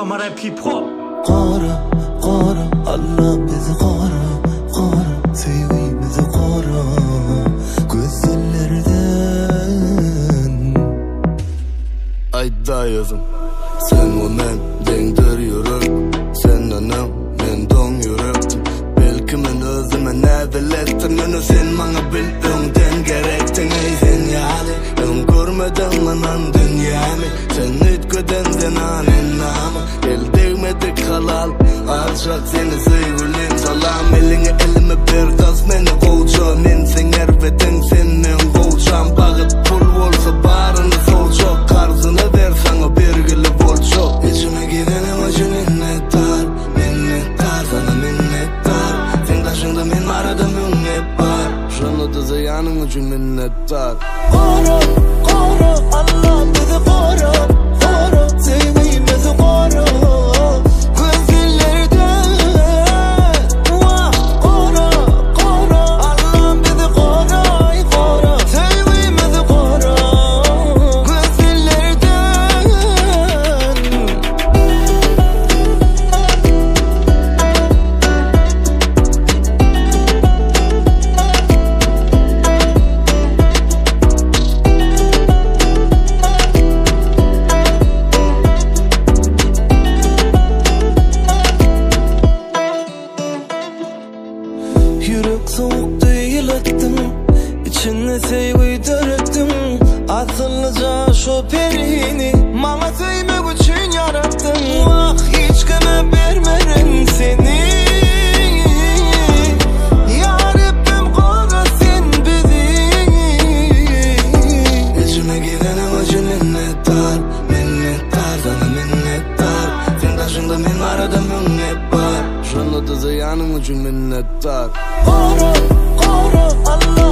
Kamera hep hip hop. Qara, qara, Allah bizi qara, qara, sevgimizi qara, gözlerden. Ayda yazım, sen o men, dengdir yürek, sen anam, men don yürek. Belki men özüme ne bilettin, onu sen bana bildiğinden gerektin. Ey sen yani, ben görmeden anan dünyamı, sen ütkeden sen anen namı. El değmedik halal, alçak seni sevgilin salam. Eline elime bir tas meni kovca, men sen erveden senden kovcam. Bağıt pul olsa barını solca, karzını ver sana birgili bolça. İçime gidenim acı minnettar, minnettar, sana minnettar. Sen taşında men arada münnet var, şunu da ziyanın için minnettar. Qara, qara, Allah bizi qara, qara, sevgimizi qara, gözlerden. Vah, qara, qara, Allah bizi qara, qara, sevgimizi qara, gözlerden. Yürek soğuk değil ettim, içine sevgi döktüm. Atılacak şu perini, bana sevmek için yarattım. Vah, hiç kime vermerim seni. Ya Rabbim koru sen bizi. İçime gidenim acı minnettar, minnettar, sana minnettar. Sen taşında men arada münnet var, şunu da ziyanın için minnettar. Qara, qara, Allah